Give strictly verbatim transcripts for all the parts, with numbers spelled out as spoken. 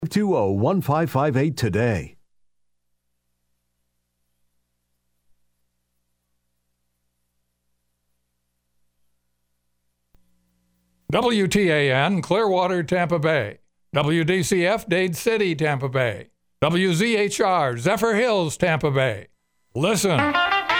two zero one five five eight today. W T A N, Clearwater, Tampa Bay. W D C F, Dade City, Tampa Bay. W Z H R, Zephyr Hills, Tampa Bay. Listen.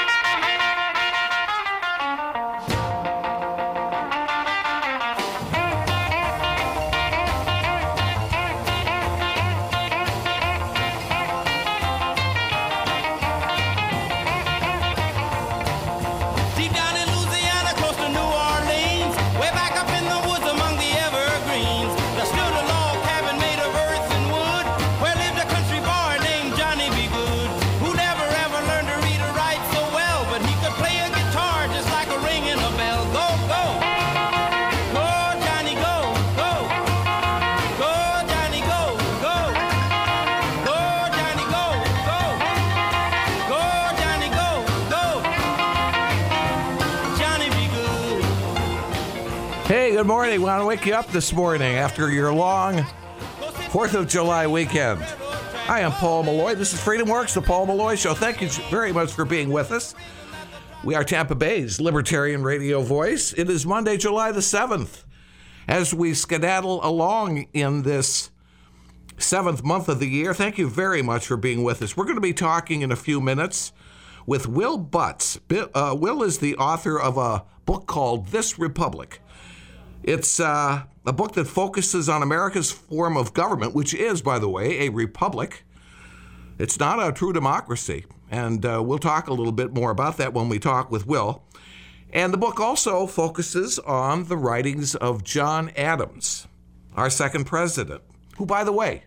Good morning. We want to wake you up this morning after your long fourth of July weekend. I am Paul Malloy. This is Freedom Works, the Paul Malloy Show. Thank you very much for being with us. We are Tampa Bay's Libertarian Radio Voice. It is Monday, July the seventh. As we skedaddle along in this seventh month of the year, thank you very much for being with us. We're going to be talking in a few minutes with Will Butts. Uh, Will is the author of a book called This Republic. It's uh, a book that focuses on America's form of government, which is, by the way, a republic. It's not a true democracy, and uh, we'll talk a little bit more about that when we talk with Will. And the book also focuses on the writings of John Adams, our second president, who, by the way,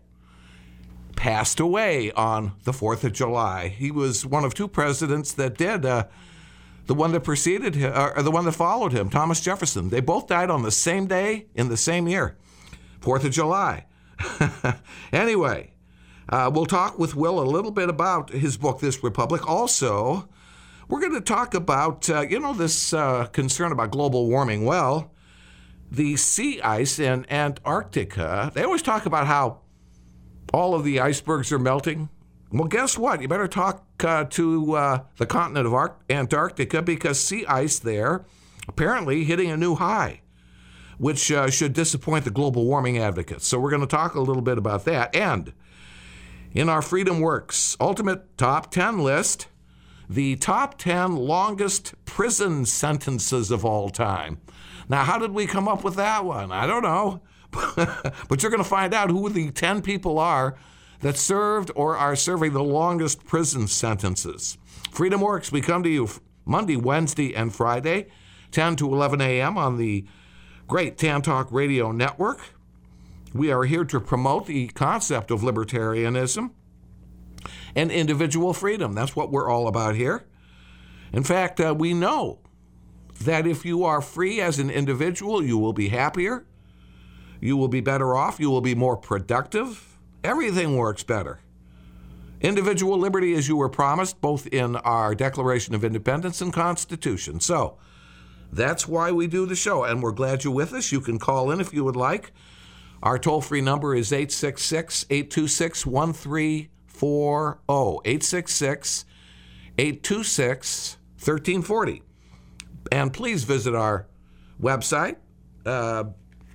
passed away on the fourth of July. He was one of two presidents that did. Uh, The one that preceded him, or the one that followed him, Thomas Jefferson. They both died on the same day in the same year, fourth of July. Anyway, uh, we'll talk with Will a little bit about his book, This Republic. Also, we're going to talk about, uh, you know, this uh, concern about global warming. Well, the sea ice in Antarctica, they always talk about how all of the icebergs are melting. Well, guess what? You better talk uh, to uh, the continent of Ar- Antarctica, because sea ice there apparently hitting a new high, which uh, should disappoint the global warming advocates. So we're going to talk a little bit about that. And in our Freedom Works Ultimate Top ten list, the top ten longest prison sentences of all time. Now, how did we come up with that one? I don't know. But you're going to find out who the ten people are that served or are serving the longest prison sentences. Freedom Works, we come to you Monday, Wednesday, and Friday, ten to eleven a.m. on the great Tan Talk Radio Network. We are here to promote the concept of libertarianism and individual freedom. That's what we're all about here. In fact, uh, we know that if you are free as an individual, you will be happier, you will be better off, you will be more productive. Everything works better. Individual liberty, as you were promised, both in our Declaration of Independence and Constitution. So that's why we do the show, and we're glad you're with us. You can call in if you would like. Our toll-free number is eight six six, eight two six, one three four zero, eight six six, eight two six, one three four zero. And please visit our website uh,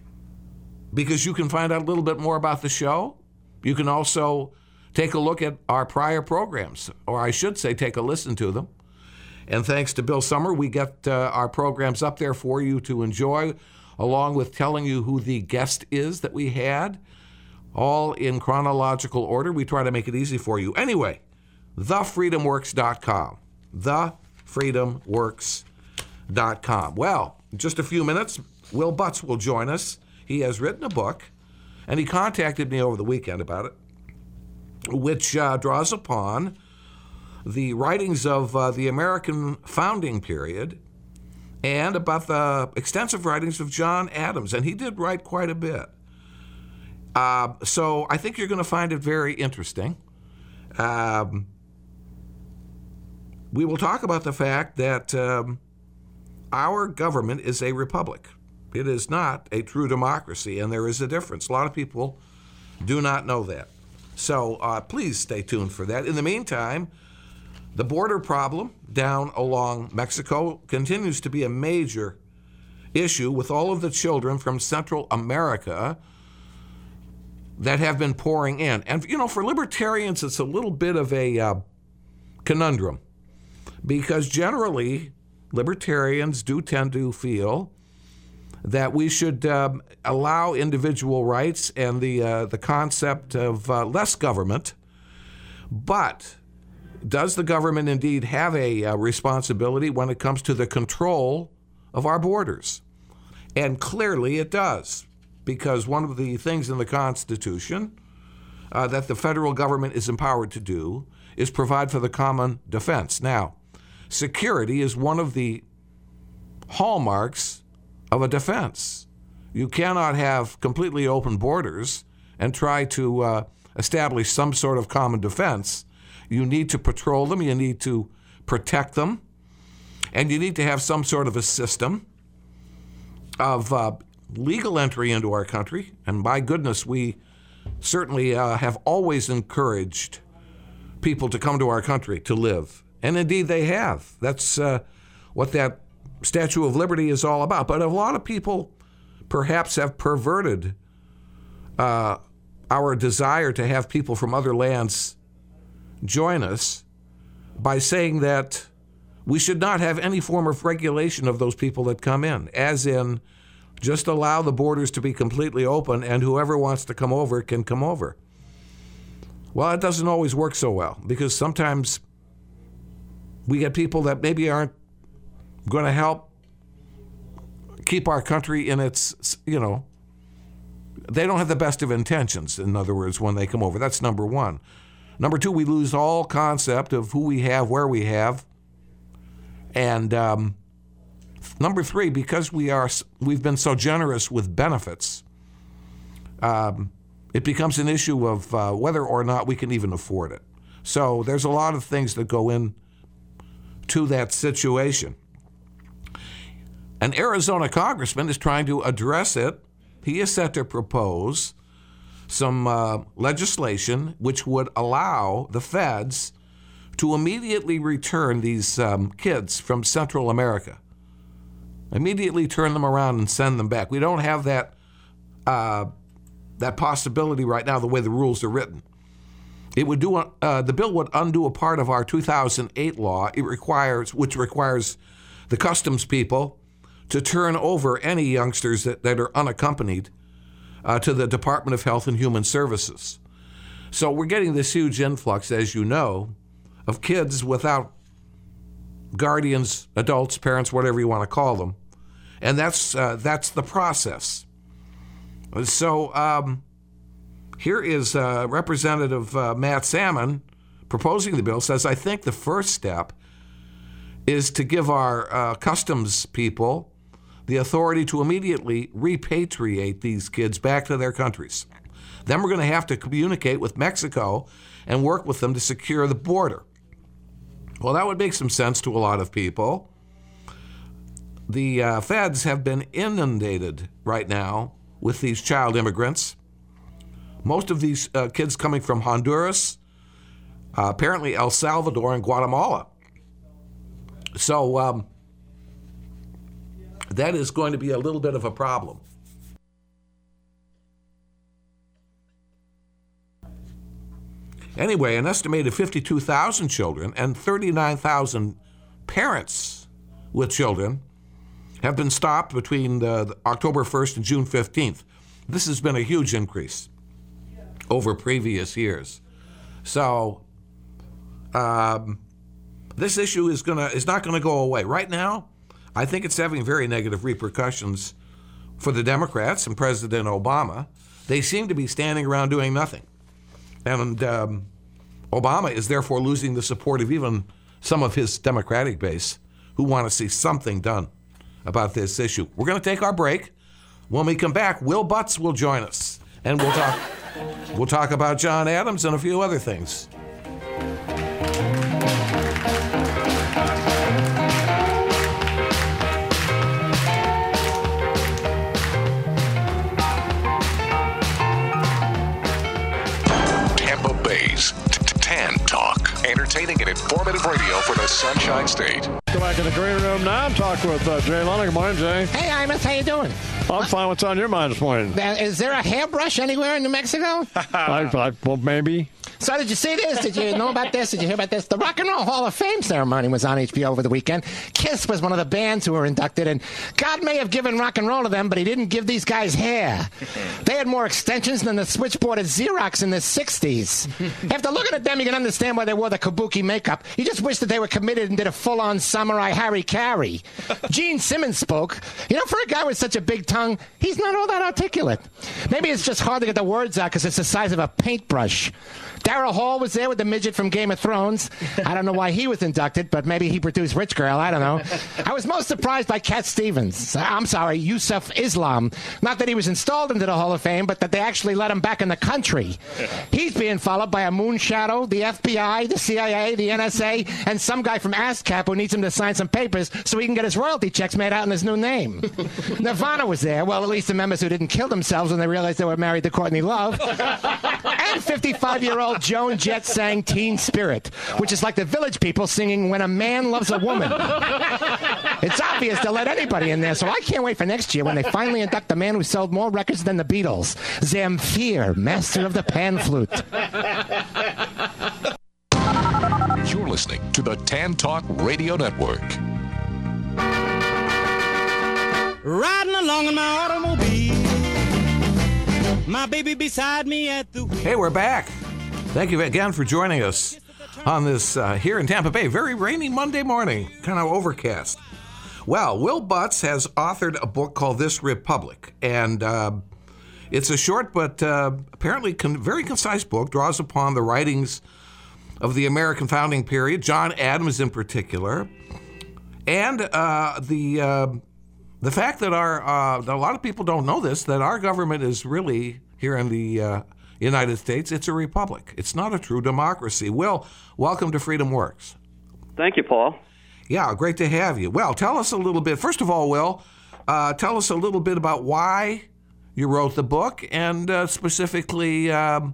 because you can find out a little bit more about the show. You can also take a look at our prior programs, or I should say take a listen to them. And thanks to Bill Summer, we get uh, our programs up there for you to enjoy, along with telling you who the guest is that we had, all in chronological order. We try to make it easy for you. Anyway, the freedom works dot com. the freedom works dot com. Well, in just a few minutes, Will Butts will join us. He has written a book, and he contacted me over the weekend about it, which uh, draws upon the writings of uh, the American founding period and about the extensive writings of John Adams. And he did write quite a bit. Uh, so I think you're going to find it very interesting. Um, we will talk about the fact that um, our government is a republic. It is not a true democracy, and there is a difference. A lot of people Do not know that. So uh, please stay tuned for that. In the meantime, the border problem down along Mexico continues to be a major issue with all of the children from Central America that have been pouring in. And, you know, for libertarians, it's a little bit of a uh, conundrum because generally libertarians do tend to feel that we should um, allow individual rights and the uh, the concept of uh, less government. But does the government indeed have a uh, responsibility when it comes to the control of our borders? And clearly it does, because one of the things in the Constitution uh, that the federal government is empowered to do is provide for the common defense. Now, security is one of the hallmarks of a defense. You cannot have completely open borders and try to uh, establish some sort of common defense. You need to patrol them, you need to protect them, and you need to have some sort of a system of uh, legal entry into our country. And my goodness, we certainly uh, have always encouraged people to come to our country to live. And indeed they have. That's uh, what that Statue of Liberty is all about. But a lot of people perhaps have perverted uh, our desire to have people from other lands join us by saying that we should not have any form of regulation of those people that come in, as in just allow the borders to be completely open and whoever wants to come over can come over. Well, it doesn't always work so well, because sometimes we get people that maybe aren't going to help keep our country in its, you know, they don't have the best of intentions, in other words, when they come over. That's number one. Number two, we lose all concept of who we have, where we have. And um, number three, because we are, we've been so generous with benefits, um, it becomes an issue of uh, whether or not we can even afford it. So there's a lot of things that go in to that situation. An Arizona congressman is trying to address it. He is set to propose some uh, legislation which would allow the feds to immediately return these um, kids from Central America. Immediately turn them around and send them back. We don't have that uh, that possibility right now, the way the rules are written. It would do uh, the bill would undo a part of our two thousand eight law. It requires, which requires the customs people to turn over any youngsters that, that are unaccompanied uh, to the Department of Health and Human Services. So we're getting this huge influx, as you know, of kids without guardians, adults, parents, whatever you want to call them. And that's uh, that's the process. So um, here is uh, Representative uh, Matt Salmon proposing the bill, says, I think the first step is to give our uh, customs people the authority to immediately repatriate these kids back to their countries. Then we're going to have to communicate with Mexico and work with them to secure the border. Well, that would make some sense to a lot of people. The uh, feds have been inundated right now with these child immigrants. Most of these uh, kids coming from Honduras, uh, apparently El Salvador and Guatemala. So um, that is going to be a little bit of a problem. Anyway, an estimated fifty-two thousand children and thirty-nine thousand parents with children have been stopped between the, the October first and June fifteenth. This has been a huge increase over previous years. So um, this issue is gonna is not going to go away. Right now, I think it's having very negative repercussions for the Democrats and President Obama. They seem to be standing around doing nothing. And um, Obama is therefore losing the support of even some of his Democratic base who want to see something done about this issue. We're going to take our break. When we come back, Will Butts will join us, and we'll talk, we'll talk about John Adams and a few other things. Bay's Tan Talk. Entertaining and informative radio for the Sunshine State. Go back in the green room now and talk with uh, Jay Leno. Good morning, Jay. Hey, Imus, how you doing? I'm fine. What's on your mind this morning? Uh, is there a hairbrush anywhere in New Mexico? I, I, well, maybe. So did you see this? Did you know about this? Did you hear about this? The Rock and Roll Hall of Fame ceremony was on H B O over the weekend. Kiss was one of the bands who were inducted, and God may have given rock and roll to them, but he didn't give these guys hair. They had more extensions than the switchboard at Xerox in the sixties. After looking at them, you can understand why they wore the kabuki makeup. You just wish that they were committed and did a full-on samurai Harry Carey. Gene Simmons spoke. You know, for a guy with such a big tongue, he's not all that articulate. Maybe it's just hard to get the words out because it's the size of a paintbrush. Daryl Hall was there with the midget from Game of Thrones. I don't know why he was inducted, but maybe he produced Rich Girl. I don't know. I was most surprised by Cat Stevens. I'm sorry, Yusuf Islam. Not that he was installed into the Hall of Fame, but that they actually let him back in the country. He's being followed by a moon shadow, the F B I, the C I A, the N S A, and some guy from ASCAP who needs him to sign some papers so he can get his royalty checks made out in his new name. Nirvana was there. Well, at least the members who didn't kill themselves when they realized they were married to Courtney Love. And fifty-five-year-old Joan Jett sang Teen Spirit, which is like the Village People singing When a Man Loves a Woman. It's obvious they'll let anybody in there, so I can't wait for next year when they finally induct the man who sold more records than the Beatles, Zamfir, master of the pan flute. You're listening to the Tan Talk Radio Network. Riding along in my automobile, my baby beside me at the wheel. Hey, we're back. Thank you again for joining us on this uh, here in Tampa Bay. Very rainy Monday morning, kind of overcast. Well, Will Butts has authored a book called This Republic, and uh, it's a short but uh, apparently con- very concise book, draws upon the writings of the American founding period, John Adams in particular, and uh, the uh, the fact that our uh, that a lot of people don't know this, that our government is really here in the uh, United States, it's a republic. It's not a true democracy. Will, welcome to Freedom Works. Thank you, Paul. Yeah, great to have you. Well, tell us a little bit. First of all, Will, uh, tell us a little bit about why you wrote the book, and uh, specifically, um,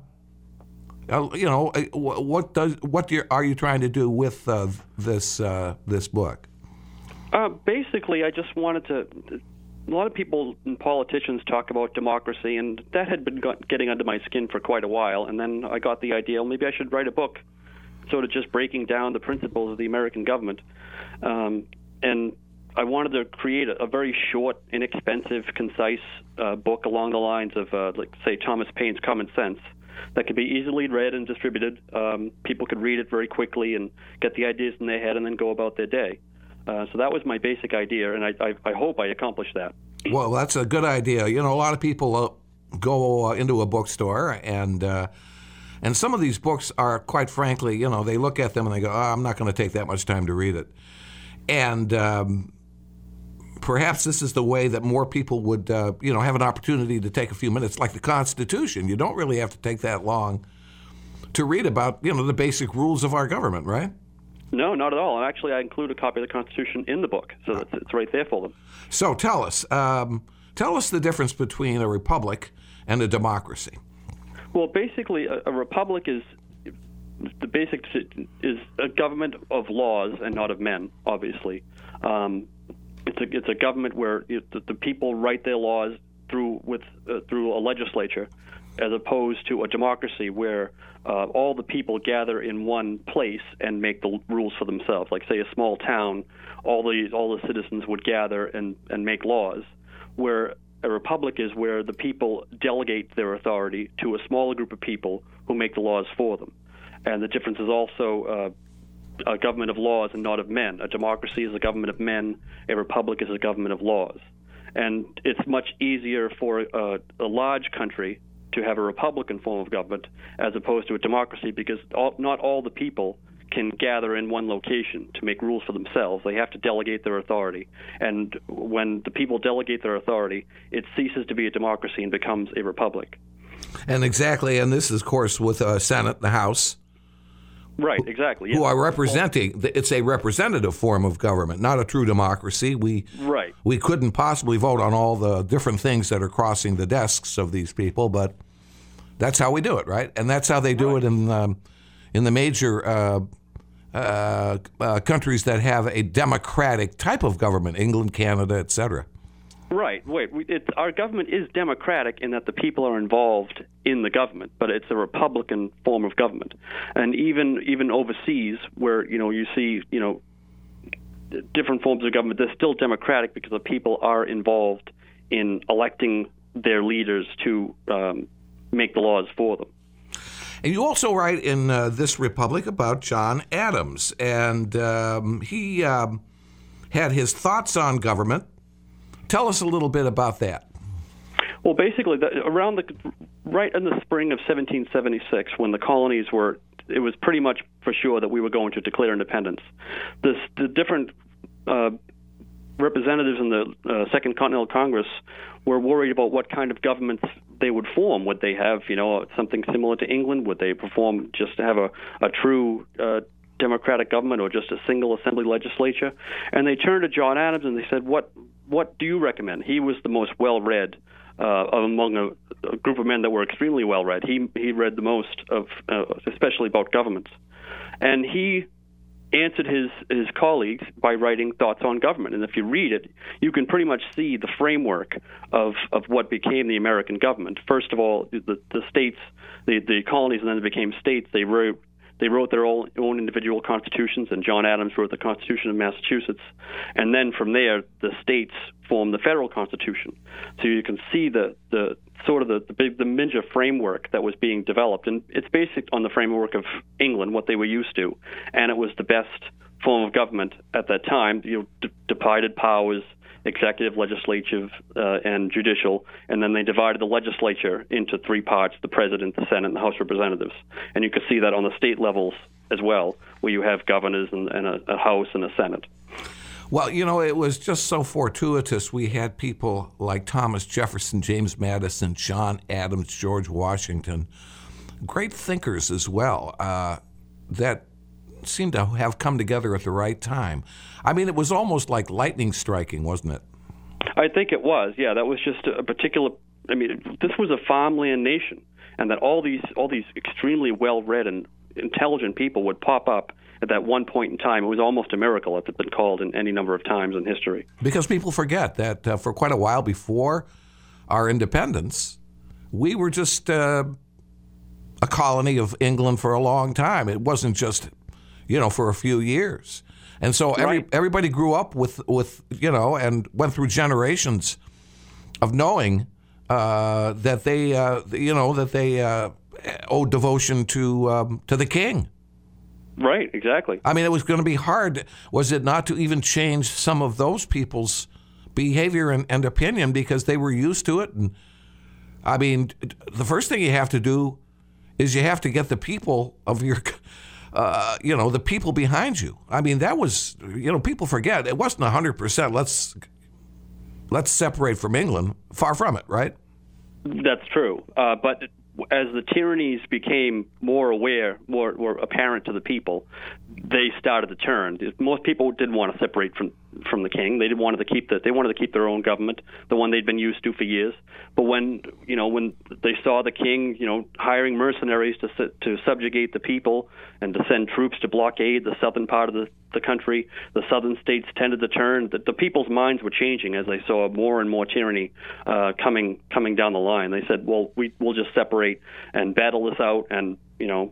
uh, you know, uh, what does what you're, are you trying to do with uh, this uh, this book? Uh, basically, I just wanted to. A lot of people and politicians talk about democracy, and that had been got, getting under my skin for quite a while. And then I got the idea, well, maybe I should write a book, sort of just breaking down the principles of the American government. Um, and I wanted to create a, a very short, inexpensive, concise uh, book along the lines of, uh, like, say, Thomas Paine's Common Sense, that could be easily read and distributed. Um, people could read it very quickly and get the ideas in their head and then go about their day. Uh, so that was my basic idea, and I, I, I hope I accomplished that. Well, that's a good idea. You know, a lot of people uh, go uh, into a bookstore, and uh, and some of these books are, quite frankly, you know, they look at them and they go, oh, I'm not going to take that much time to read it. And um, perhaps this is the way that more people would, uh, you know, have an opportunity to take a few minutes, like the Constitution. You don't really have to take that long to read about, you know, the basic rules of our government, right? No, not at all. And actually, I include a copy of the Constitution in the book, so it's, it's right there for them. So tell us, um, tell us the difference between a republic and a democracy. Well, basically, a, a republic is the basic is a government of laws and not of men. Obviously, um, it's a it's a government where it, the, the people write their laws through with uh, through a legislature, as opposed to a democracy where uh, all the people gather in one place and make the rules for themselves. Like, say, a small town, all the all the citizens would gather and, and make laws, where a republic is where the people delegate their authority to a smaller group of people who make the laws for them. And the difference is also uh, a government of laws and not of men. A democracy is a government of men. A republic is a government of laws. And it's much easier for a, a large country to have a republican form of government as opposed to a democracy, because all, not all the people can gather in one location to make rules for themselves. They have to delegate their authority. And when the people delegate their authority, it ceases to be a democracy and becomes a republic. And exactly, and this is, of course, with the uh, Senate and the House. Right, exactly. Who yes. are representing, it's a representative form of government, not a true democracy. We right. we couldn't possibly vote on all the different things that are crossing the desks of these people, but That's how we do it, right? And that's how they do Right. it in um, in the major uh, uh, uh, countries that have a democratic type of government, England, Canada, et cetera. Right. Wait. We, it's, our government is democratic in that the people are involved in the government, but it's a Republican form of government. And even even overseas, where you know you see you know different forms of government, they're still democratic because the people are involved in electing their leaders to um, make the laws for them. And you also write in uh, this Republic about John Adams, and um, he um, had his thoughts on government. Tell us a little bit about that. Well, basically, the, around the right in the spring of seventeen seventy-six, when the colonies were, it was pretty much for sure that we were going to declare independence. This, the different uh, representatives in the uh, Second Continental Congress were worried about what kind of governments they would form. Would they have, you know, something similar to England? Would they perform just to have a, a true uh, democratic government, or just a single assembly legislature? And they turned to John Adams and they said, "What what do you recommend?" He was the most well-read uh, among a, a group of men that were extremely well-read. He he read the most of, uh, especially about governments, and he answered his his colleagues by writing Thoughts on Government. And if you read it, you can pretty much see the framework of, of what became the American government. First of all, the, the states, the, the colonies, and then they became states. They wrote they wrote their own, own individual constitutions, and John Adams wrote the Constitution of Massachusetts. And then from there, the states formed the federal constitution. So you can see the the sort of the the, big, the major framework that was being developed, and it's based on the framework of England, what they were used to, and it was the best form of government at that time. You know, d- divided powers, executive, legislative, uh, and judicial, and then they divided the legislature into three parts: the president, the Senate, and the House of Representatives. And you can see that on the state levels as well, where you have governors and, and a, a House and a Senate. Well, you know, it was just so fortuitous. We had people like Thomas Jefferson, James Madison, John Adams, George Washington, great thinkers as well, uh, that seemed to have come together at the right time. I mean, it was almost like lightning striking, wasn't it? I think it was, yeah. That was just a particular, I mean, this was a farmland nation, and that all these all these extremely well-read and intelligent people would pop up at that one point in time. It was almost a miracle, it's been called in any number of times in history. Because people forget that uh, for quite a while before our independence, we were just uh, a colony of England for a long time. It wasn't just, you know, for a few years. And so every, Right. everybody grew up with, with, you know, and went through generations of knowing uh, that they, uh, you know, that they uh, owed devotion to um, to the king. Right, exactly. I mean, it was going to be hard, was it not, to even change some of those people's behavior and, and opinion, because they were used to it. And I mean, the first thing you have to do is you have to get the people of your, uh, you know, the people behind you. I mean, that was, you know, people forget, it wasn't one hundred percent. Let's let's separate from England. Far from it, right? That's true. Uh, but as the tyrannies became more aware, more, more apparent to the people, they started to turn. Most people didn't want to separate from from the king. They didn't wanted to keep the, they wanted to keep their own government, the one they'd been used to for years. But when you know when they saw the king, you know, hiring mercenaries to to subjugate the people and to send troops to blockade the southern part of the, the country, the southern states tended to turn. The, the people's minds were changing as they saw more and more tyranny uh, coming coming down the line. They said, "Well, we we'll just separate and battle this out, and you know,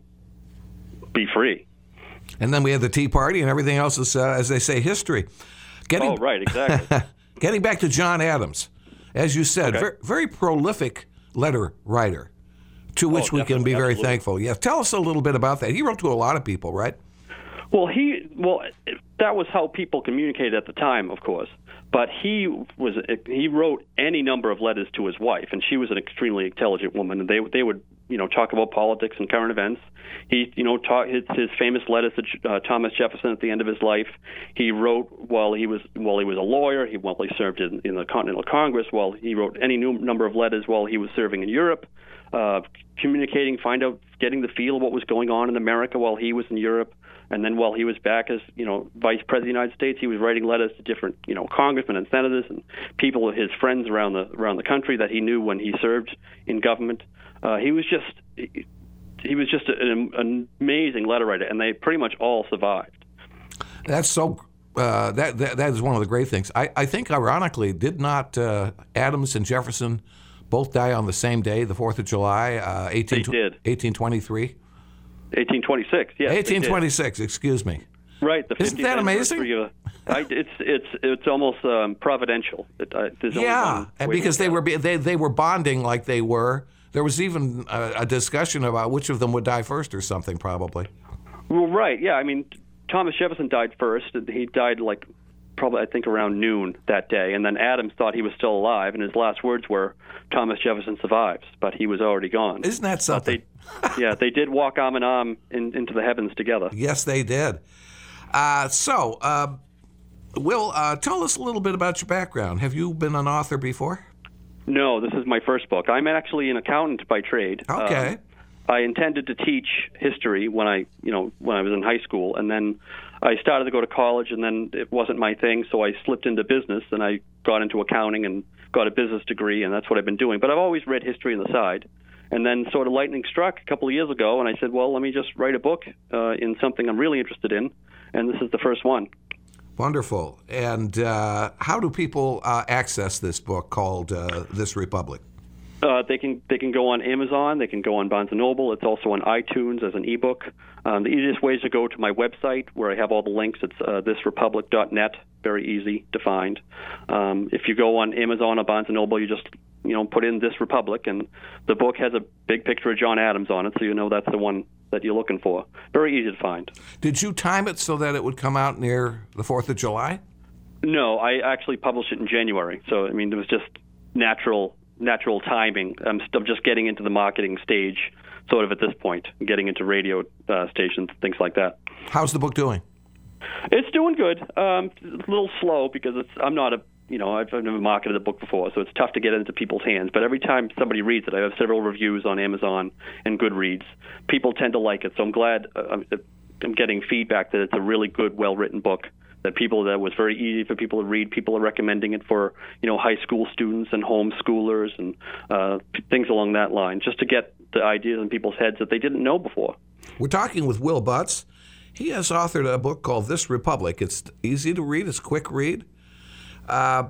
be free." And then we had the Tea Party, and everything else is, uh, as they say, history. Getting, Oh, right, exactly. Getting back to John Adams, as you said, Okay. very, very prolific letter writer, to which Oh, we can be definitely, very absolutely. thankful. Yeah, tell us a little bit about that. He wrote to a lot of people, right? Well, he well that was how people communicated at the time, of course. But he was he wrote any number of letters to his wife, and she was an extremely intelligent woman. And they they would you know talk about politics and current events. He you know taught his, his famous letters to uh, Thomas Jefferson at the end of his life. He wrote while he was while he was a lawyer. He while he served in, in the Continental Congress. While he wrote any new number of letters while he was serving in Europe. Uh, communicating, find out, getting the feel of what was going on in America while he was in Europe. And then while he was back as, you know, Vice President of the United States, he was writing letters to different, you know, congressmen and senators and people, his friends around the around the country that he knew when he served in government. Uh, he was just he, he was just an, an amazing letter writer, and they pretty much all survived. That's so. Uh, that, that that is one of the great things. I, I think, ironically, did not uh, Adams and Jefferson both die on the same day, the Fourth of July, uh, eighteen, they did. eighteen twenty-three? eighteen twenty-six, yes. eighteen twenty-six, excuse me. Right. The Isn't that amazing? Of, I, it's it's it's almost um, providential. It, uh, there's only Yeah, one and way because to they go. were be- they they were bonding like they were. There was even a, a discussion about which of them would die first or something, probably. Well, right. Yeah. I mean, Thomas Jefferson died first. He died like probably I think around noon that day, and then Adams thought he was still alive, and his last words were, "Thomas Jefferson survives," but he was already gone. Isn't that something? They, yeah, they did walk arm in arm in, into the heavens together. Yes, they did. Uh, so, uh, Will, uh, tell us a little bit about your background. Have you been an author before? No, this is my first book. I'm actually an accountant by trade. Okay. Um, I intended to teach history when I, you know, when I was in high school, and then I started to go to college, and then it wasn't my thing, so I slipped into business, and I got into accounting and got a business degree, and that's what I've been doing. But I've always read history on the side. And then sort of lightning struck a couple of years ago, and I said, well, let me just write a book uh, in something I'm really interested in, and this is the first one. Wonderful. And uh, how do people uh, access this book called uh, This Republic? Uh, they can they can go on Amazon. They can go on Barnes and Noble. It's also on iTunes as an ebook. Um, the easiest way is to go to my website where I have all the links. It's uh, this republic dot net. Very easy to find. Um, if you go on Amazon or Barnes and Noble, you just you know put in This Republic, and the book has a big picture of John Adams on it, so you know that's the one that you're looking for. Very easy to find. Did you time it so that it would come out near the Fourth of July? No, I actually published it in January. So I mean, it was just natural. natural timing. I'm still just getting into the marketing stage sort of at this point, getting into radio uh, stations, things like that. How's the book doing? It's doing good. Um, it's a little slow because it's I'm not a, you know, I've, I've never marketed a book before, so it's tough to get it into people's hands. But every time somebody reads it, I have several reviews on Amazon and Goodreads. People tend to like it, so I'm glad uh, I'm, I'm getting feedback that it's a really good, well-written book. That people that was very easy for people to read. People are recommending it for you know high school students and homeschoolers and uh, things along that line, just to get the ideas in people's heads that they didn't know before. We're talking with Will Butts. He has authored a book called This Republic. It's easy to read. It's a quick read. Uh,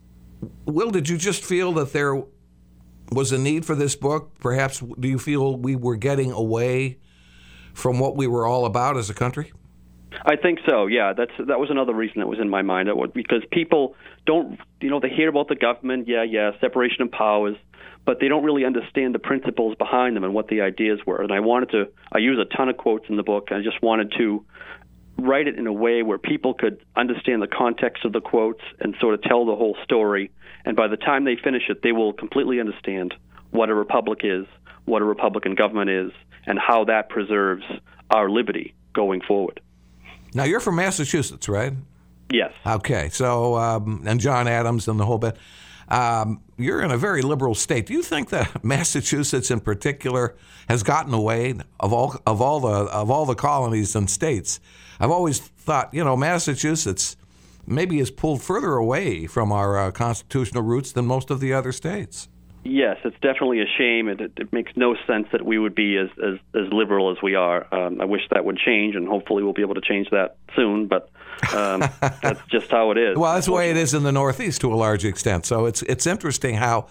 Will, did you just feel that there was a need for this book? Perhaps do you feel we were getting away from what we were all about as a country? I think so. Yeah, that's that was another reason that was in my mind. It was because people don't, you know, they hear about the government, yeah, yeah, separation of powers, but they don't really understand the principles behind them and what the ideas were. And I wanted to, I use a ton of quotes in the book. I just wanted to write it in a way where people could understand the context of the quotes and sort of tell the whole story. And by the time they finish it, they will completely understand what a republic is, what a Republican government is, and how that preserves our liberty going forward. Now, you're from Massachusetts, right? Yes. Okay. So, um, and John Adams and the whole bit. Um, you're in a very liberal state. Do you think that Massachusetts, in particular, has gotten away of all of all the of all the colonies and states? I've always thought, you know, Massachusetts maybe is pulled further away from our uh, constitutional roots than most of the other states. Yes, it's definitely a shame. It, it, it makes no sense that we would be as, as, as liberal as we are. Um, I wish that would change, and hopefully we'll be able to change that soon, but um, that's just how it is. Well, that's the way it is in the Northeast to a large extent. So it's it's interesting how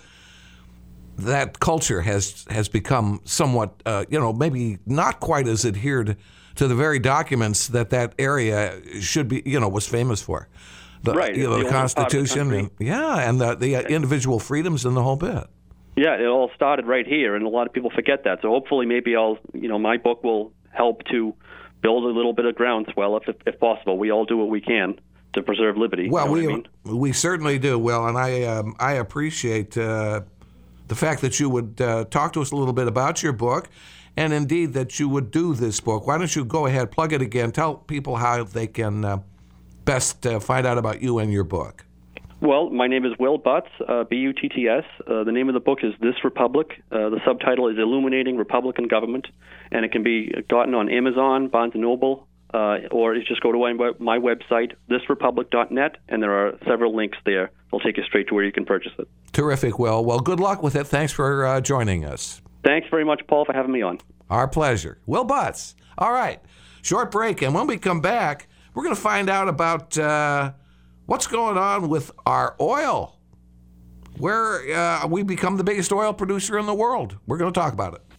that culture has has become somewhat, uh, you know, maybe not quite as adhered to the very documents that that area should be, you know, was famous for. The, right. You know, the, the Constitution, and, yeah, and the, the individual freedoms and the whole bit. Yeah, it all started right here, and a lot of people forget that. So hopefully, maybe I'll, you know, my book will help to build a little bit of groundswell, if if possible. We all do what we can to preserve liberty. Well, you know we what I mean? we certainly do. Well, and I um, I appreciate uh, the fact that you would uh, talk to us a little bit about your book, and indeed that you would do this book. Why don't you go ahead, plug it again, tell people how they can uh, best uh, find out about you and your book. Well, my name is Will Butts, uh, B U T T S. Uh, the name of the book is This Republic. Uh, the subtitle is Illuminating Republican Government, and it can be gotten on Amazon, Barnes and Noble, uh, or you just go to my, my website, this republic dot net, and there are several links there. They'll take you straight to where you can purchase it. Terrific, Will. Well, good luck with it. Thanks for uh, joining us. Thanks very much, Paul, for having me on. Our pleasure. Will Butts. All right. Short break. And when we come back, we're going to find out about uh, what's going on with our oil, where uh, we become the biggest oil producer in the world. We're going to talk about it.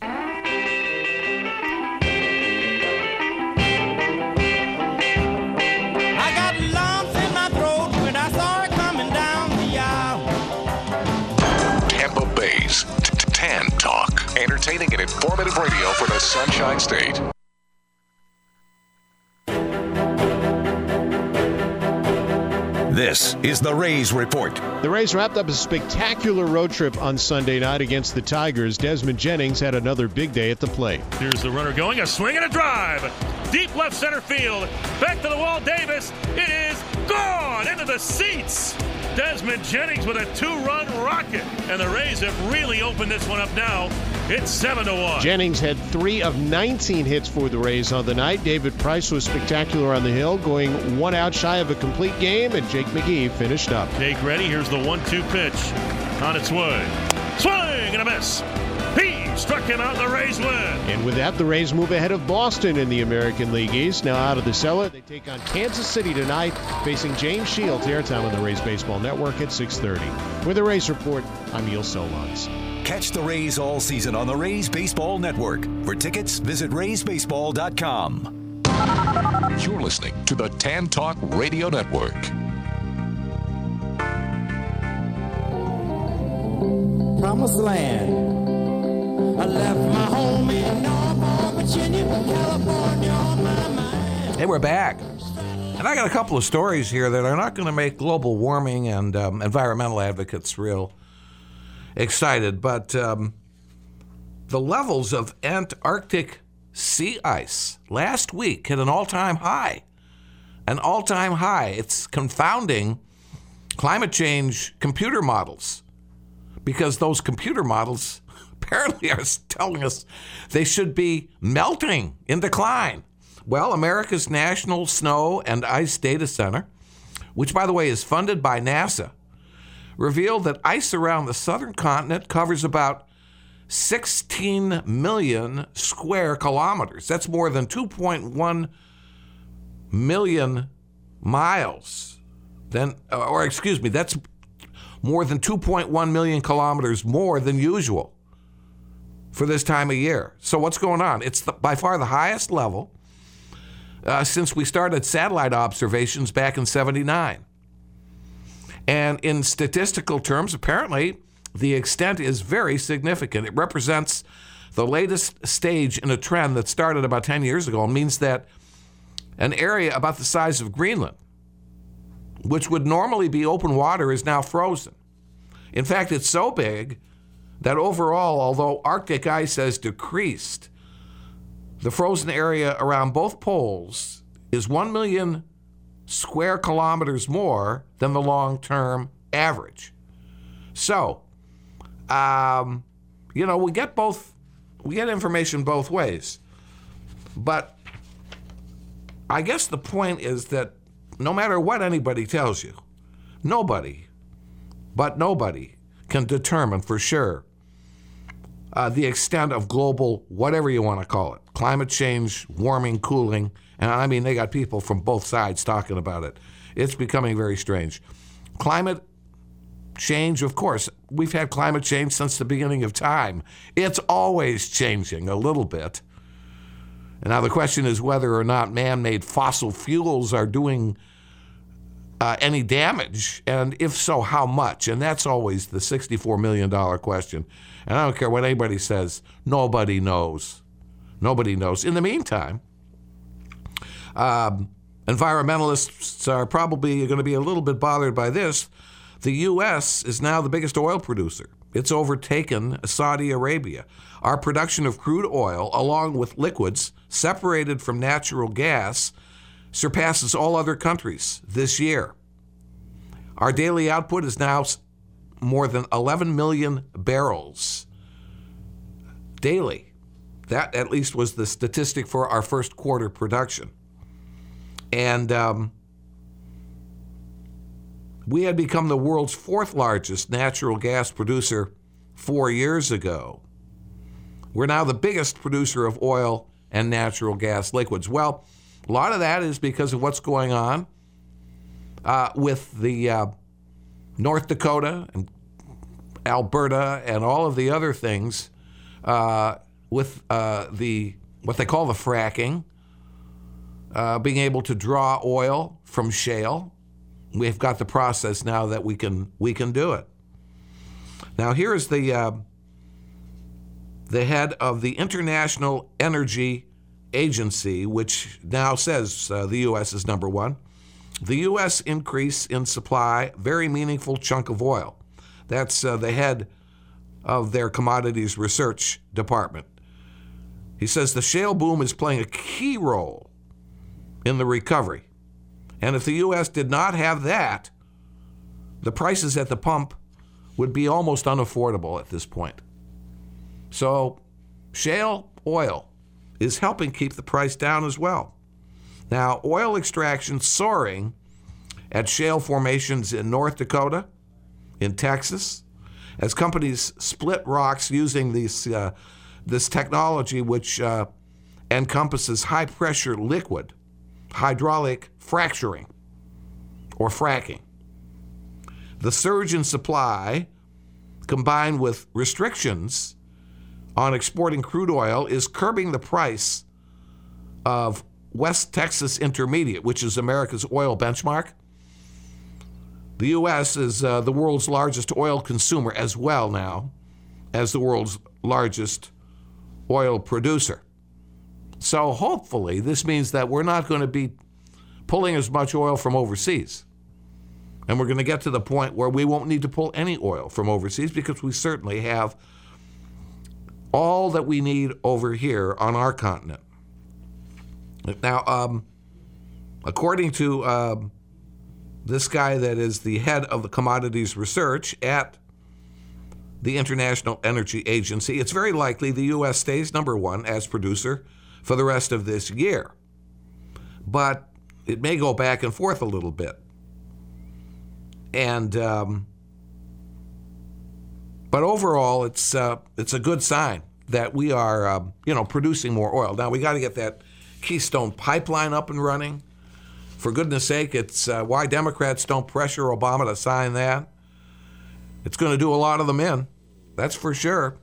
I got lumps in my throat when I saw it coming down the aisle. Tampa Bay's Tan Talk. Entertaining and informative radio for the Sunshine State. This is the Rays Report. The Rays wrapped up a spectacular road trip on Sunday night against the Tigers. Desmond Jennings had another big day at the plate. Here's the runner going, a swing and a drive. Deep left center field. Back to the wall, Davis. It is gone into the seats. Desmond Jennings with a two-run rocket. And the Rays have really opened this one up now. It's seven to one. Jennings had three of nineteen hits for the Rays on the night. David Price was spectacular on the hill, going one out shy of a complete game, and Jake McGee finished up. Jake ready. Here's the one two pitch on its way. Swing and a miss. He struck him out, and the Rays win. And with that, the Rays move ahead of Boston in the American League East. Now out of the cellar, they take on Kansas City tonight, facing James Shields. Airtime on the Rays Baseball Network at six thirty. With the Rays Report, I'm Neil Solondz. Catch the Rays all season on the Rays Baseball Network. For tickets, visit rays baseball dot com. You're listening to the Tan Talk Radio Network. Promised land. I left my home in Norfolk, Virginia, California on my mind. Hey, we're back. And I got a couple of stories here that are not going to make global warming and um, environmental advocates real excited, but um, the levels of Antarctic sea ice last week hit an all-time high. An all-time high. It's confounding climate change computer models, because those computer models apparently are telling us they should be melting in decline. Well, America's National Snow and Ice Data Center, which, by the way, is funded by NASA, revealed that ice around the southern continent covers about sixteen million square kilometers. That's more than two point one million miles. Then, or excuse me, that's more than two point one million kilometers more than usual for this time of year. So what's going on? It's the, by far the highest level uh, since we started satellite observations back in seventy-nine. And in statistical terms, apparently, the extent is very significant. It represents the latest stage in a trend that started about ten years ago and means that an area about the size of Greenland, which would normally be open water, is now frozen. In fact, it's so big that overall, although Arctic ice has decreased, the frozen area around both poles is one million square kilometers more than the long-term average. So, um, you know, we get both, we get information both ways. But I guess the point is that no matter what anybody tells you, nobody, but nobody can determine for sure uh, the extent of global, whatever you want to call it, climate change, warming, cooling. And I mean, they got people from both sides talking about it. It's becoming very strange. Climate change, of course, we've had climate change since the beginning of time. It's always changing a little bit. And now the question is whether or not man-made fossil fuels are doing uh, any damage, and if so, how much? And that's always the sixty-four million dollars question. And I don't care what anybody says, nobody knows. Nobody knows. In the meantime, um, environmentalists are probably going to be a little bit bothered by this. The U S is now the biggest oil producer. It's overtaken Saudi Arabia. Our production of crude oil, along with liquids separated from natural gas, surpasses all other countries this year. Our daily output is now more than eleven million barrels daily. That, at least, was the statistic for our first quarter production. And um, we had become the world's fourth largest natural gas producer four years ago. We're now the biggest producer of oil and natural gas liquids. Well, a lot of that is because of what's going on uh, with the uh, North Dakota and Alberta and all of the other things uh, with uh, the what they call the fracking, uh, being able to draw oil from shale. We've got the process now that we can we can do it. Now here's the uh, the head of the International Energy Agency, which now says uh, the U S is number one. The U S increase in supply, very meaningful chunk of oil. That's uh, the head of their commodities research department. He says the shale boom is playing a key role in the recovery. And if the U S did not have that, the prices at the pump would be almost unaffordable at this point. So shale oil is helping keep the price down as well. Now, oil extraction soaring at shale formations in North Dakota, in Texas, as companies split rocks using these, uh, this technology which uh, encompasses high-pressure liquid, hydraulic fracturing, or fracking. The surge in supply, combined with restrictions on exporting crude oil, is curbing the price of West Texas Intermediate, which is America's oil benchmark. The U S is uh, the world's largest oil consumer as well now as the world's largest oil producer. So hopefully this means that we're not going to be pulling as much oil from overseas. And we're going to get to the point where we won't need to pull any oil from overseas because we certainly have all that we need over here on our continent. Now, um, according to um, this guy that is the head of the commodities research at the International Energy Agency, it's very likely the U S stays number one as producer for the rest of this year. But it may go back and forth a little bit. And um, but overall, it's uh, it's a good sign that we are uh, you know producing more oil. Now we got to get that Keystone Pipeline up and running. For goodness sake, it's uh, why Democrats don't pressure Obama to sign that. It's going to do a lot of them in, that's for sure.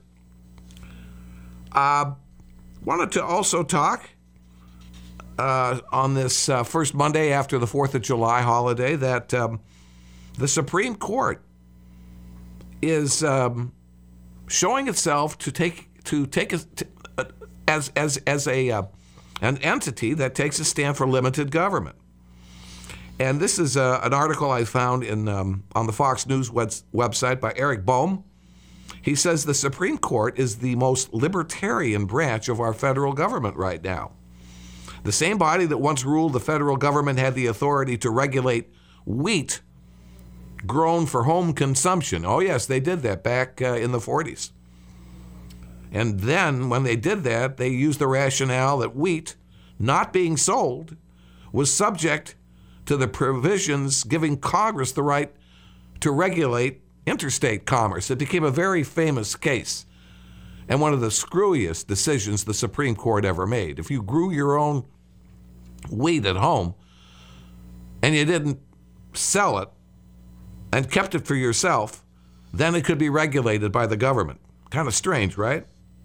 Uh, wanted to also talk uh, on this uh, first Monday after the fourth of July holiday that um, the Supreme Court is um, showing itself to take to take a, to, uh, as as as a uh, an entity that takes a stand for limited government. And this is uh, an article I found in um, on the Fox News web- website by Eric Boehm. He says the Supreme Court is the most libertarian branch of our federal government right now. The same body that once ruled the federal government had the authority to regulate wheat grown for home consumption. Oh, yes, they did that back uh, in the forties. And then when they did that, they used the rationale that wheat not being sold was subject to the provisions giving Congress the right to regulate interstate commerce. It became a very famous case and one of the screwiest decisions the Supreme Court ever made. If you grew your own wheat at home and you didn't sell it and kept it for yourself, then it could be regulated by the government. Kind of strange, right?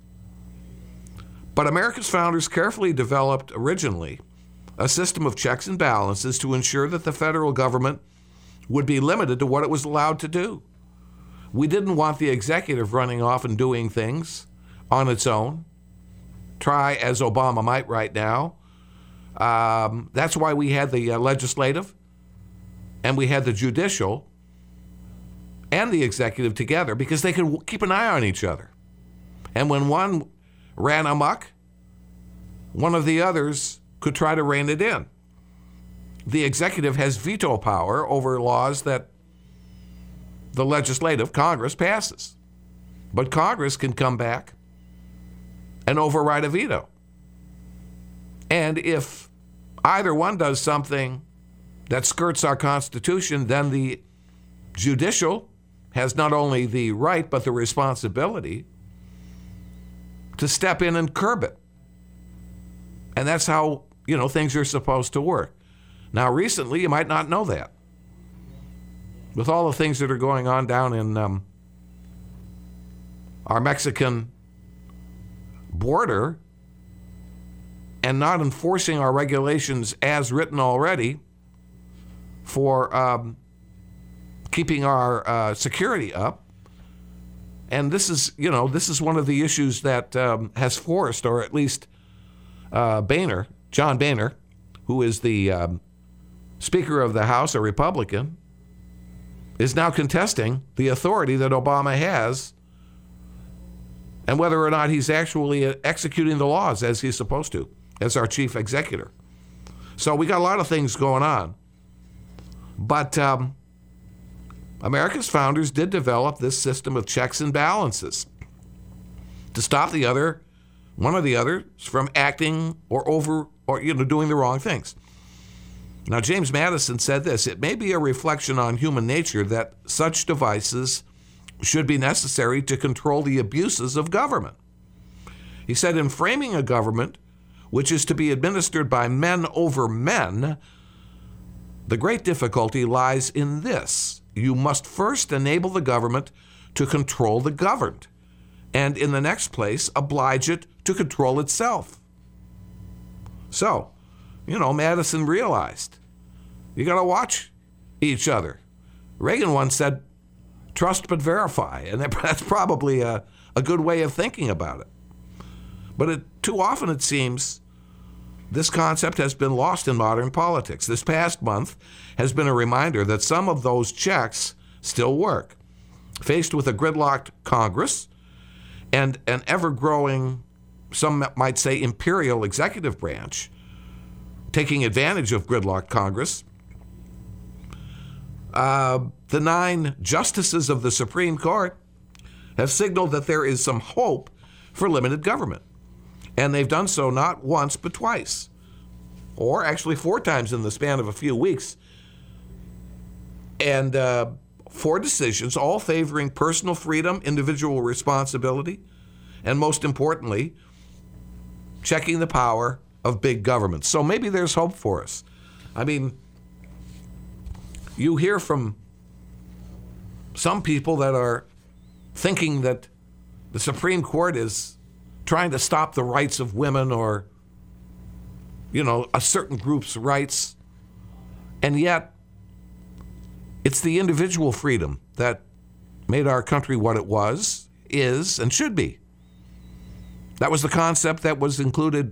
But America's founders carefully developed originally a system of checks and balances to ensure that the federal government would be limited to what it was allowed to do. We didn't want the executive running off and doing things on its own. Try as Obama might right now. Um, that's why we had the uh, legislative and we had the judicial and the executive together because they could w- keep an eye on each other. And when one ran amok, one of the others could try to rein it in. The executive has veto power over laws that the legislative, Congress, passes. But Congress can come back and override a veto. And if either one does something that skirts our Constitution, then the judicial has not only the right but the responsibility to step in and curb it. And that's how, you know, things are supposed to work. Now, recently, you might not know that. With all the things that are going on down in um, our Mexican border and not enforcing our regulations as written already for um, keeping our uh, security up. And this is, you know, this is one of the issues that um, has forced, or at least uh, Boehner, John Boehner, who is the um, Speaker of the House, a Republican, is now contesting the authority that Obama has and whether or not he's actually executing the laws as he's supposed to, as our chief executor. So we got a lot of things going on. But um, America's founders did develop this system of checks and balances to stop the other, one or the others from acting or over or, you know, doing the wrong things. Now, James Madison said this: it may be a reflection on human nature that such devices should be necessary to control the abuses of government. He said, in framing a government which is to be administered by men over men, the great difficulty lies in this: you must first enable the government to control the governed, and in the next place, oblige it to control itself. So, you know, Madison realized you got to watch each other. Reagan once said, trust but verify, and that's probably a, a good way of thinking about it. But it, too often it seems this concept has been lost in modern politics. This past month has been a reminder that some of those checks still work. Faced with a gridlocked Congress and an ever-growing, some might say, imperial executive branch, taking advantage of gridlocked Congress, uh, the nine justices of the Supreme Court have signaled that there is some hope for limited government. And they've done so not once, but twice, or actually four times in the span of a few weeks. And uh, four decisions, all favoring personal freedom, individual responsibility, and most importantly, checking the power of big government. So maybe there's hope for us. I mean, you hear from some people that are thinking that the Supreme Court is trying to stop the rights of women or, you know, a certain group's rights. And yet, it's the individual freedom that made our country what it was, is, and should be. That was the concept that was included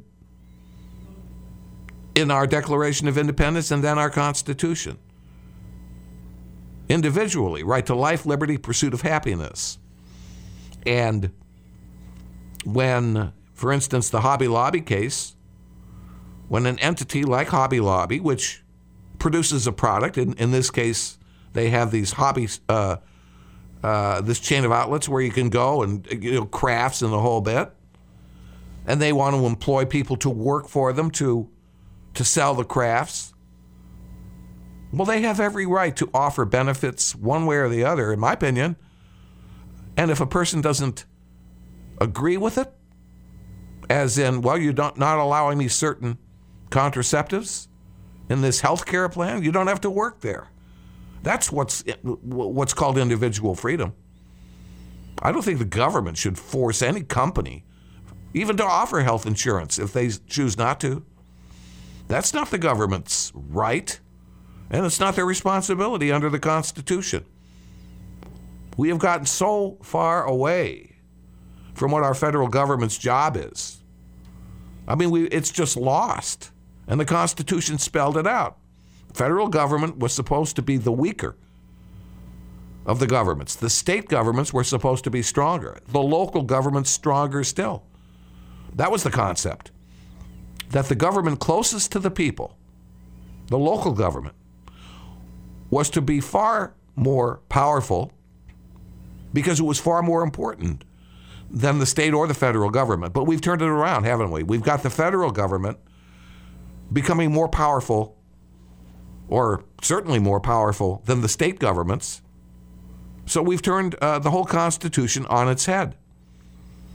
in our Declaration of Independence and then our Constitution. Individually, right to life, liberty, pursuit of happiness. And when, for instance, the Hobby Lobby case, when an entity like Hobby Lobby, which produces a product, in, in this case, they have these hobby, uh, uh, this chain of outlets where you can go and, you know, crafts and the whole bit, and they want to employ people to work for them to, to sell the crafts. Well, they have every right to offer benefits one way or the other, in my opinion. And if a person doesn't agree with it, as in, well, you're not, not allowing me certain contraceptives in this health care plan, you don't have to work there. That's what's what's called individual freedom. I don't think the government should force any company even to offer health insurance if they choose not to. That's not the government's right, and it's not their responsibility under the Constitution. We have gotten so far away from what our federal government's job is. I mean, we, it's just lost, and the Constitution spelled it out. Federal government was supposed to be the weaker of the governments. The state governments were supposed to be stronger. The local government's stronger still. That was the concept. That the government closest to the people, the local government, was to be far more powerful because it was far more important than the state or the federal government. But we've turned it around, haven't we? We've got the federal government becoming more powerful, or certainly more powerful than the state governments. So we've turned uh, the whole Constitution on its head.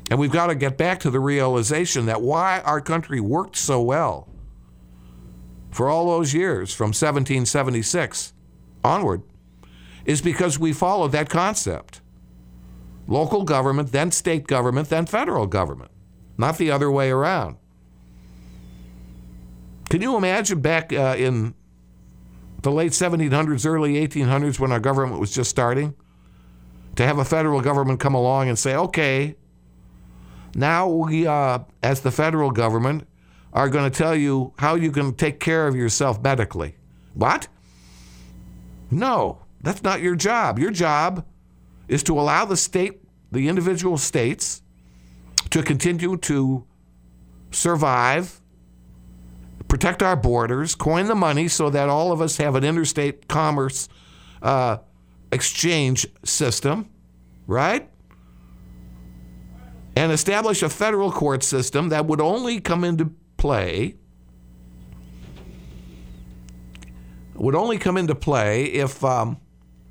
And we've got to get back to the realization that why our country worked so well for all those years from seventeen seventy-six onward is because we followed that concept. Local government, then state government, then federal government, not the other way around. Can you imagine back uh, in the late seventeen hundreds, early eighteen hundreds, when our government was just starting, to have a federal government come along and say, okay, now we, uh, as the federal government, are going to tell you how you can take care of yourself medically. What? No, that's not your job. Your job is to allow the state, the individual states, to continue to survive, protect our borders, coin the money so that all of us have an interstate commerce uh, exchange system, right? And establish a federal court system that would only come into play would only come into play if um,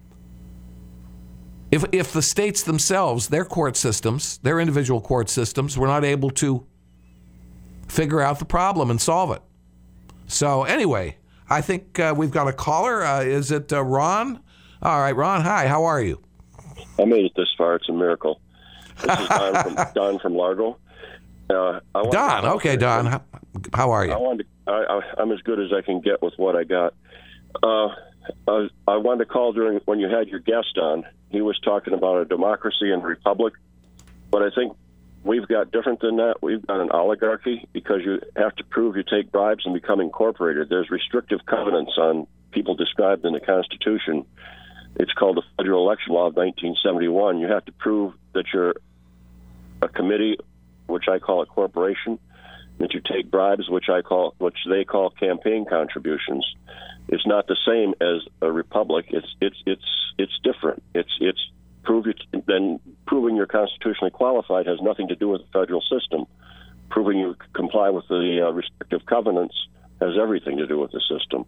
if if the states themselves, their court systems, their individual court systems, were not able to figure out the problem and solve it. So anyway, I think uh, we've got a caller. Uh, is it uh, Ron? All right, Ron. Hi. How are you? I made it this far. It's a miracle. This is Don from, Don from Largo. Uh, I Don. To, okay, Don. How, how are you? I wanted to, I, I, I'm as good as I can get with what I got. Uh, I, was, I wanted to call during when you had your guest on. He was talking about a democracy and republic, but I think we've got different than that. We've got an oligarchy because you have to prove you take bribes and become incorporated. There's restrictive covenants on people described in the Constitution. It's called the Federal Election Law of nineteen seventy-one. You have to prove that you're a committee, which I call a corporation, that you take bribes, which I call, which they call campaign contributions. It's not the same as a republic. It's it's it's it's different. It's it's prove it. Then proving you're constitutionally qualified has nothing to do with the federal system. Proving you comply with the uh, restrictive covenants has everything to do with the system.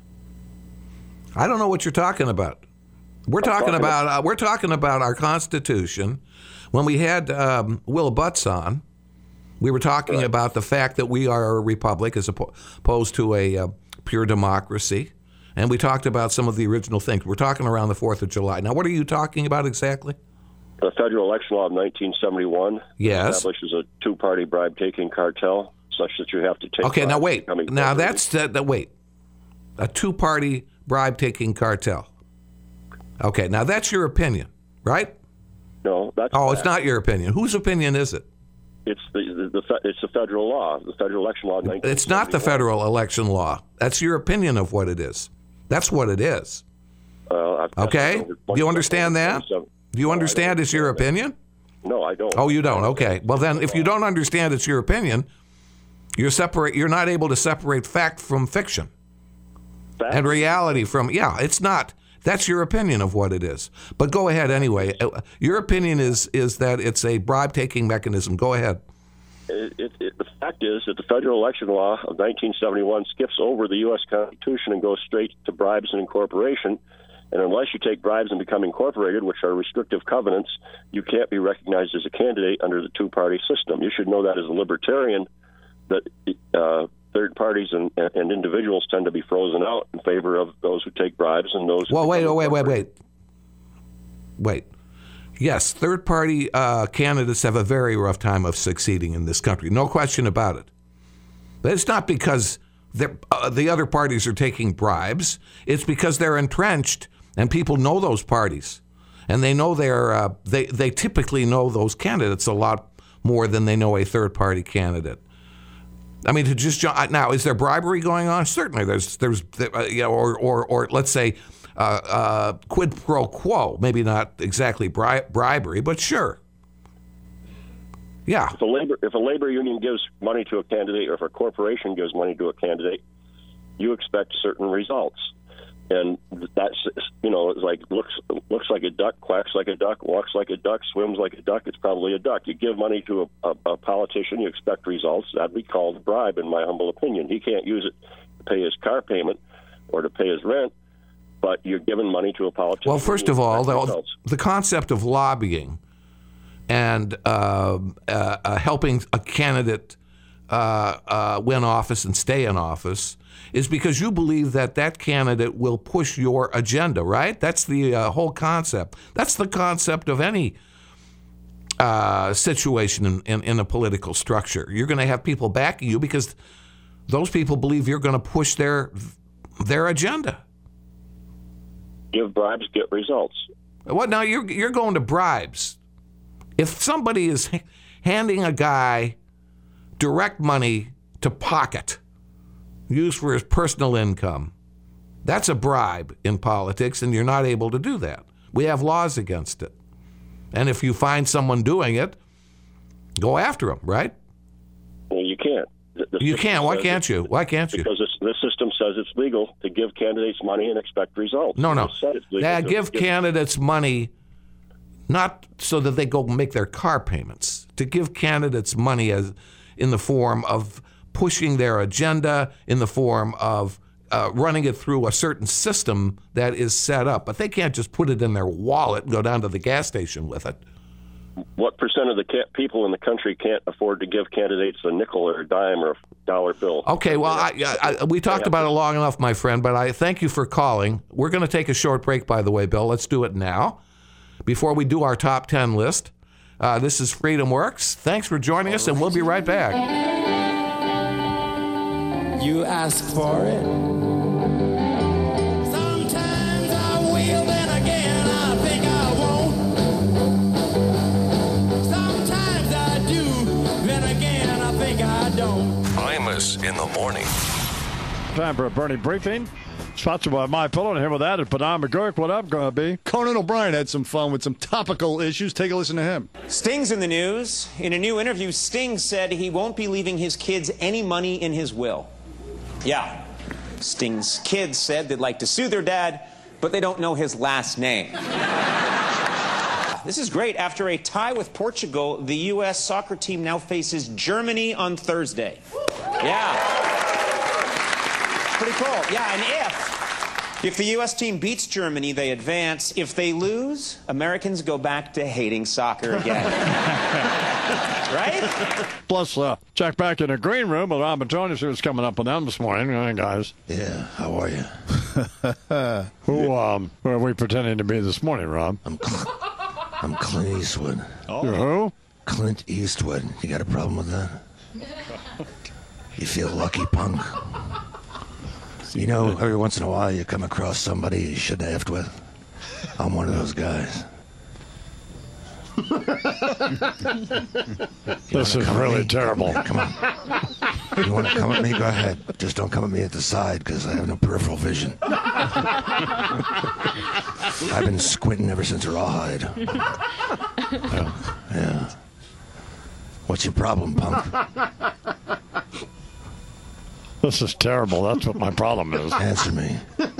I don't know what you're talking about. We're talking, talking about uh, we're talking about our Constitution. When we had um, Will Butts on, we were talking right. about the fact that we are a republic as opposed to a uh, pure democracy, and we talked about some of the original things. We're talking around the fourth of July. Now, what are you talking about exactly? The Federal Election Law of nineteen seventy-one yes. establishes a two-party bribe-taking cartel such that you have to take. Okay, now wait. Now that's uh, that. Wait, a two-party bribe-taking cartel. Okay, now that's your opinion, right? No, that's oh, bad. It's not your opinion. Whose opinion is it? It's the, the, the it's the federal law, the Federal Election Law of nineteen seventy-one. It's not the federal election law. That's your opinion of what it is. That's what it is. Uh, okay, do you understand that? Do you understand it's your opinion? No, I don't. Oh, you don't. Okay. Well, then, if you don't understand it's your opinion, you're separate. You're not able to separate fact from fiction, fact? and reality from. Yeah, it's not. That's your opinion of what it is. But go ahead anyway. Your opinion is is that it's a bribe-taking mechanism. Go ahead. It, it, it, the fact is that the Federal Election Law of nineteen seventy-one skips over the U S Constitution and goes straight to bribes and incorporation. And unless you take bribes and become incorporated, which are restrictive covenants, you can't be recognized as a candidate under the two-party system. You should know that as a libertarian, that uh, third parties and, and individuals tend to be frozen out in favor of those who take bribes and those. Well, who wait, wait, wait, wait, wait. Yes, third-party uh, candidates have a very rough time of succeeding in this country. No question about it. But it's not because uh, the other parties are taking bribes. It's because they're entrenched, and people know those parties, and they know they're uh, they they typically know those candidates a lot more than they know a third-party candidate. I mean, to just now, is there bribery going on? Certainly, there's there's uh, you know, or or or let's say uh, uh, quid pro quo. Maybe not exactly bri- bribery, but sure. Yeah. If a labor if a labor union gives money to a candidate, or if a corporation gives money to a candidate, you expect certain results, and that's you know it's like looks looks like a duck, quacks like a duck, walks like a duck, swims like a duck. It's probably a duck. You give money to a, a, a politician, you expect results. That'd be called a bribe, in my humble opinion. He can't use it to pay his car payment or to pay his rent, but you're giving money to a politician. Well, first of all, the, the concept of lobbying and uh, uh, uh, helping a candidate uh, uh, win office and stay in office is because you believe that that candidate will push your agenda, right? That's the uh, whole concept. That's the concept of any uh, situation in, in, in a political structure. You're going to have people backing you because those people believe you're going to push their their agenda. Give bribes, get results. What now? You're you're going to bribes. If somebody is ha- handing a guy direct money to pocket, used for his personal income, that's a bribe in politics, and you're not able to do that. We have laws against it. And if you find someone doing it, go after them, right? Well, you can't. The, the you can't. Why can't it, you? Why can't you? Because this, this system says it's legal to give candidates money and expect results. No, no. It said it's legal Yeah, to give candidates money not so that they go make their car payments, to give candidates money as in the form of pushing their agenda, in the form of uh, running it through a certain system that is set up. But they can't just put it in their wallet and go down to the gas station with it. What percent of the ca- people in the country can't afford to give candidates a nickel or a dime or a dollar bill? Okay, well, I, I, I, we talked about it long enough, my friend, but I thank you for calling. We're going to take a short break, by the way, Bill. Let's do it now before we do our top ten list. Uh, this is Freedom Works. Thanks for joining us, and we'll be right back. You ask for it. Sometimes I will, then again I think I won't. Sometimes I do, then again I think I don't. Imus in the morning. Time for a Bernie briefing. Sponsored by My Pillow, and here with that is Bernard McGurk. What up, gonna be? Conan O'Brien had some fun with some topical issues. Take a listen to him. Sting's in the news. In a new interview, Sting said he won't be leaving his kids any money in his will. Yeah. Sting's kids said they'd like to sue their dad, but they don't know his last name. This is great. After a tie with Portugal, the U S soccer team now faces Germany on Thursday. Yeah. Pretty cool. Yeah, and if, if the U S team beats Germany, they advance. If they lose, Americans go back to hating soccer again. Right? Plus, uh, check back in the green room with Robin Tony, see what's coming up with them this morning. All right, guys. Yeah, how are you? Who, um, who are we pretending to be this morning, Rob? I'm, Cl- I'm Clint Eastwood. Oh. You're who? Clint Eastwood. You got a problem with that? You feel lucky, punk? You know, every once in a while you come across somebody you shouldn't have with. I'm one of those guys. This is really terrible. Yeah, come on. You want to come at me? Go ahead. Just don't come at me at the side because I have no peripheral vision. I've been squinting ever since Rawhide. Yeah. yeah. What's your problem, punk? This is terrible. That's what my problem is. Answer me.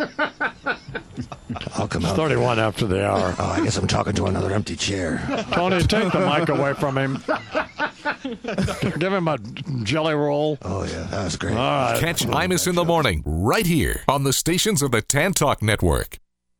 I'll come It's out. thirty-one after the hour. Oh, I guess I'm talking to another empty chair. Tony, take the mic away from him. Give him a jelly roll. Oh, yeah. That was great. All right. Catch Imus in the morning right here on the stations of the Tan Talk Network.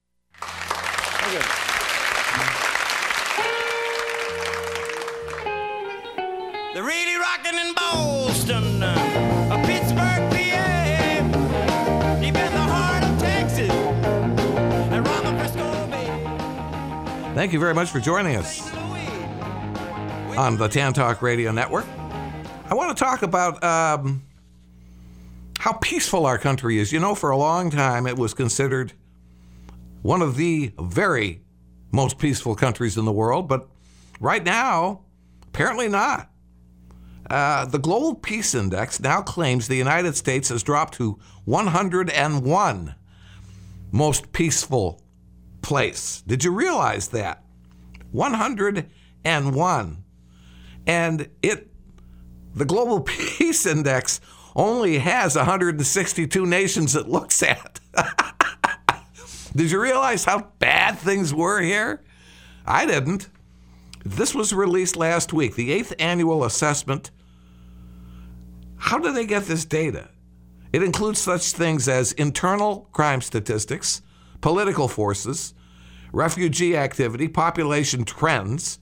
They're really rocking in Boston, uh, Pittsburgh, P A, deep in the heart of Texas, and around the Frisco Bay. Thank you very much for joining us on the Tan Talk Radio Network. I want to talk about um, how peaceful our country is. You know, for a long time, it was considered one of the very most peaceful countries in the world, but right now, apparently not. Uh, the Global Peace Index now claims the United States has dropped to one hundred one most peaceful place. Did you realize that? one hundred one. And it, the Global Peace Index only has one hundred sixty-two nations it looks at. Did you realize how bad things were here? I didn't. This was released last week, the eighth annual assessment. How do they get this data? It includes such things as internal crime statistics, political forces, refugee activity, population trends,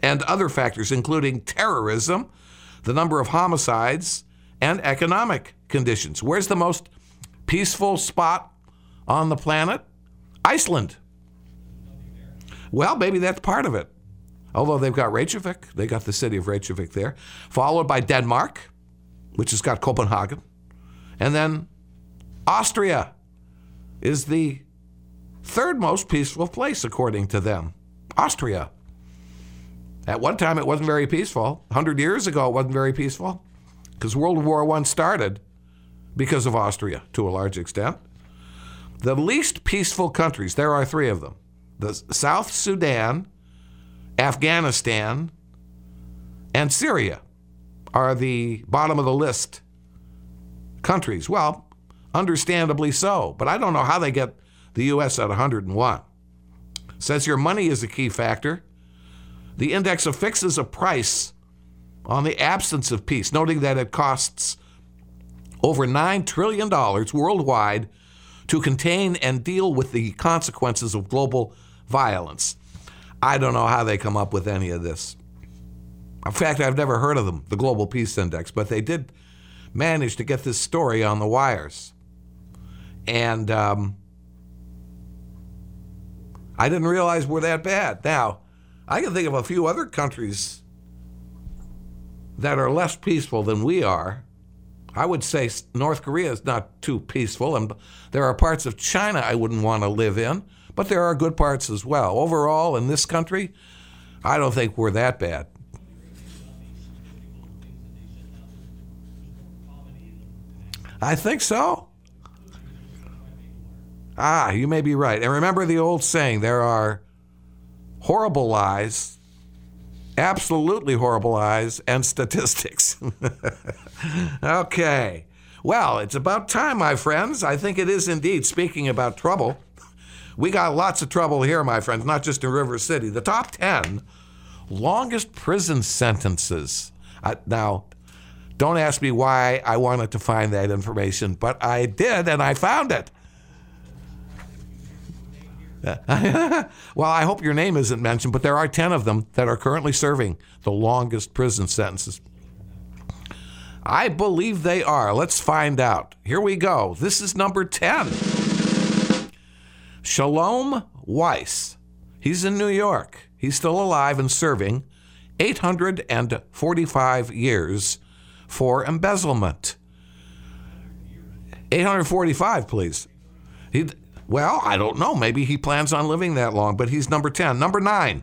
and other factors, including terrorism, the number of homicides, and economic conditions. Where's the most peaceful spot on the planet? Iceland. Well, maybe that's part of it. Although they've got Reykjavik, they got the city of Reykjavik there, followed by Denmark, which has got Copenhagen, and then Austria is the third most peaceful place, according to them. Austria. At one time, it wasn't very peaceful. A hundred years ago, it wasn't very peaceful because World War One started because of Austria to a large extent. The least peaceful countries, there are three of them. The South Sudan, Afghanistan, and Syria are the bottom of the list countries. Well, understandably so, but I don't know how they get the U S at one hundred one. Says your money is a key factor. The index affixes a price on the absence of peace, noting that it costs over nine trillion dollars worldwide to contain and deal with the consequences of global violence. I don't know how they come up with any of this. In fact, I've never heard of them, the Global Peace Index, but they did manage to get this story on the wires. And um, I didn't realize we're that bad. Now, I can think of a few other countries that are less peaceful than we are. I would say North Korea is not too peaceful, and there are parts of China I wouldn't want to live in, but there are good parts as well. Overall, in this country, I don't think we're that bad. I think so. Ah, you may be right. And remember the old saying, there are horrible lies, absolutely horrible lies, and statistics. Okay. Well, it's about time, my friends. I think it is indeed. Speaking about trouble, we got lots of trouble here, my friends, not just in River City. The top ten longest prison sentences. Uh, now, don't ask me why I wanted to find that information, but I did, and I found it. Well, I hope your name isn't mentioned, but there are ten of them that are currently serving the longest prison sentences. I believe they are. Let's find out. Here we go. This is number ten. Shalom Weiss. He's in New York. He's still alive and serving eight hundred forty-five years for embezzlement. eight hundred forty-five, please. He... Well, I don't know. Maybe he plans on living that long, but he's number ten. Number nine.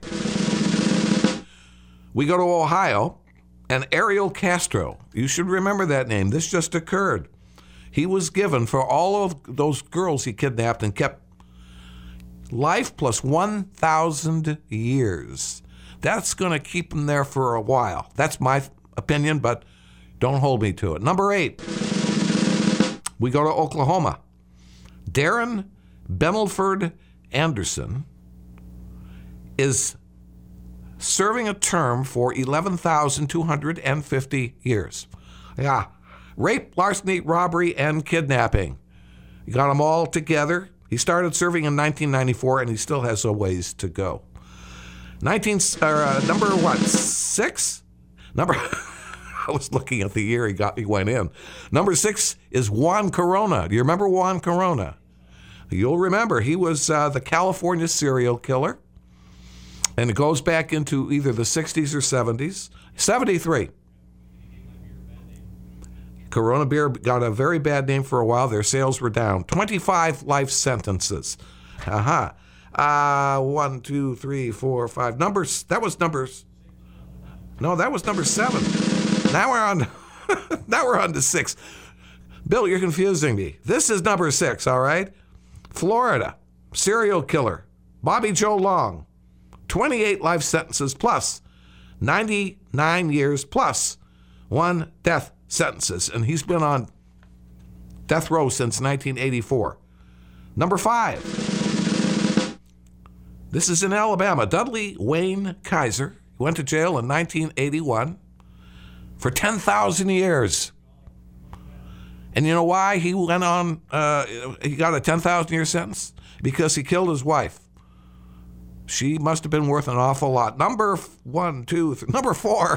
We go to Ohio, and Ariel Castro. You should remember that name. This just occurred. He was given, for all of those girls he kidnapped and kept, life plus one thousand years. That's going to keep him there for a while. That's my opinion, but don't hold me to it. Number eight. We go to Oklahoma. Darren Bemelford Anderson is serving a term for eleven thousand two hundred fifty years. Yeah. Rape, larceny, robbery, and kidnapping. You got them all together. He started serving in nineteen ninety-four, and he still has a ways to go. nineteen, uh, number what, six? Number, I was looking at the year he got. He went in. Number six is Juan Corona. Do you remember Juan Corona? You'll remember he was uh, the California serial killer, and it goes back into either the sixties or seventies. seventy-three. Corona beer got a very bad name for a while. Their sales were down. twenty-five life sentences. Uh-huh. Uh, one, two, three, four, five. Numbers, that was numbers. No, that was number seven. Now we're on, now we're on to six. Bill, you're confusing me. This is number six, all right? Florida, serial killer, Bobby Joe Long, twenty-eight life sentences plus ninety-nine years plus one death sentences. And he's been on death row since nineteen eighty-four. Number five. This is in Alabama. Dudley Wayne Kaiser went to jail in nineteen eighty-one for ten thousand years. And you know why he went on, uh, he got a ten thousand year sentence? Because he killed his wife. She must have been worth an awful lot. Number one, two, three. Number four,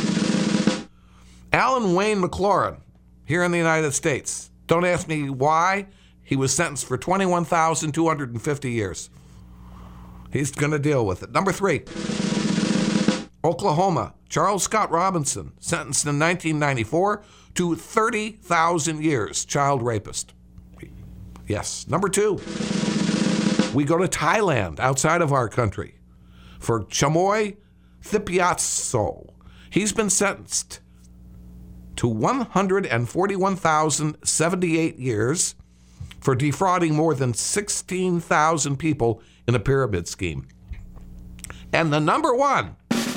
Alan Wayne McLaurin, here in the United States. Don't ask me why. He was sentenced for twenty-one thousand two hundred fifty years. He's going to deal with it. Number three, Oklahoma, Charles Scott Robinson, sentenced in nineteen ninety-four to thirty thousand years, child rapist. Yes. Number two, we go to Thailand, outside of our country, for Chamoy Thipiatso. He's been sentenced to one hundred forty-one thousand seventy-eight years for defrauding more than sixteen thousand people in a pyramid scheme. And the number one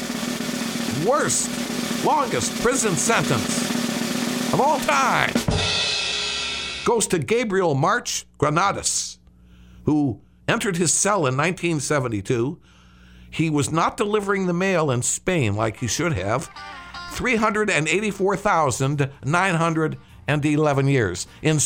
worst, longest prison sentence of all time goes to Gabriel March Granados, who entered his cell in nineteen seventy-two. He was not delivering the mail in Spain like he should have. three hundred eighty-four thousand nine hundred eleven years. In